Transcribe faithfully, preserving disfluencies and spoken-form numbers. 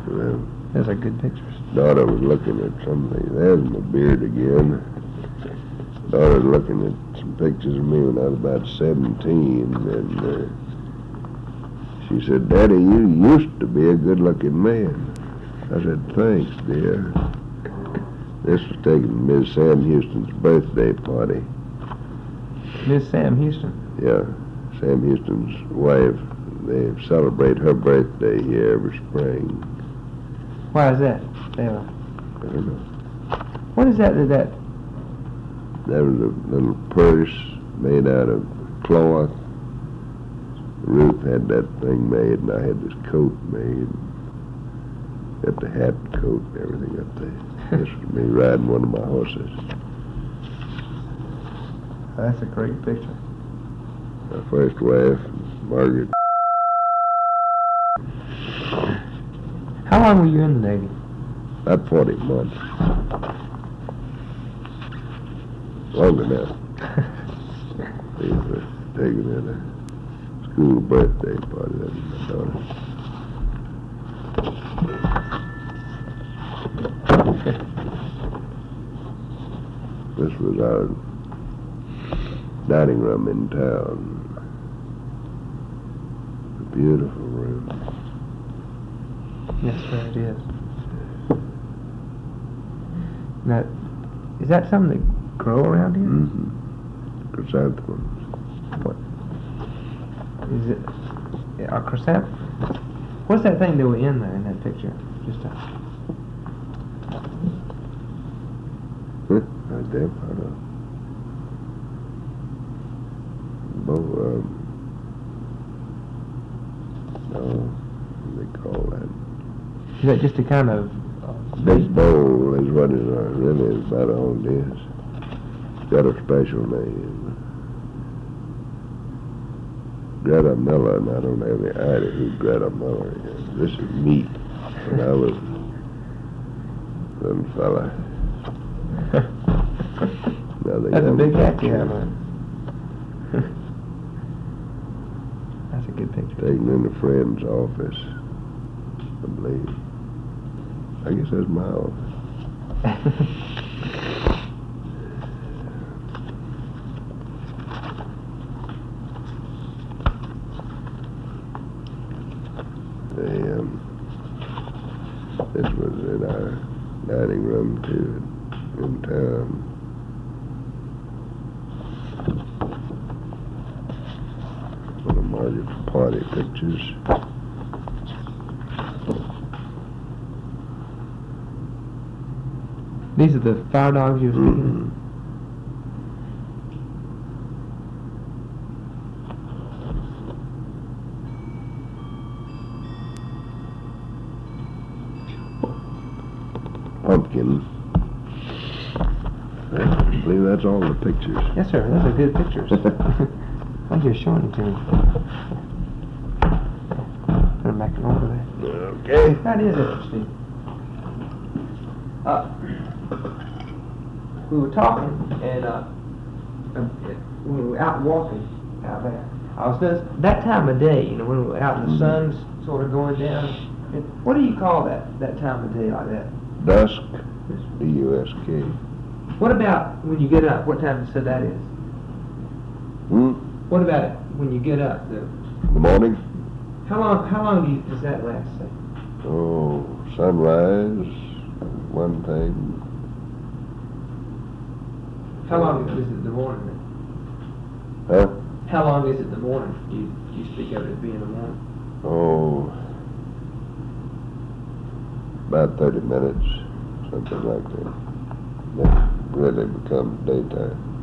Well, those are good pictures. daughter was looking at something. There's my beard again. Daughter was looking at some pictures of me when I was about seventeen, and uh, she said, "Daddy, you used to be a good-looking man." I said, "Thanks, dear." This was taken to Miss Sam Houston's birthday party. Miss Sam Houston? Yeah, Sam Houston's wife. They celebrate her birthday here every spring. Why is that? They have a, I don't know. what is that? That, that There was a little purse made out of cloth. Ruth had that thing made, and I had this coat made. Got the hat and coat and everything up there. This was me riding one of my horses. That's a great picture. My first wife, Margaret. How long were you in the Navy? About forty months. Long enough. They were taken at a school birthday party. That was my daughter. This was our dining room in town. A beautiful room. Yes, sir, it is. Now, is that something that grow around here? Mm-hmm. Chrysanthemums. What? Is it a chrysanthemum? What's that thing that were in there in that picture? Just a... Huh? Right there, part of. Oh, um, no, what do they call that? Is that just a kind of... Uh, Big bowl is what it uh, really is about all it is. It's got a special name. Greta Miller, and I don't have any idea who Greta Miller is. This is meat. When I was a little fella. Now they That's a got big me hat you back have here. on. That's a good picture. Taken in a friend's office, I believe. I guess that's my office. They, um, this was in our dining room too, in town. One of Margaret's party pictures. These are the fire dogs you were speaking Mm-hmm. Pumpkin. I believe that's all the pictures. of? Yes, sir. Those are good pictures. I'm just showing them to me. Put them back over there. Okay. That is interesting. Uh, we were talking, and uh, uh, we were out walking out there. I was just, that time of day, you know, when we were out and the sun's sort of going down. And what do you call that, that time of day like that? Dusk. D U S K. What about when you get up? What time so that is? Hmm? What about it when you get up? The, The morning? how long? How long do you, does that last? Say? Oh, sunrise. One thing. How long is it the morning? Then? Huh? How long is it the morning? Do you, do you speak of it as being the morning? Oh, about thirty minutes, something like that. Then it really becomes daytime.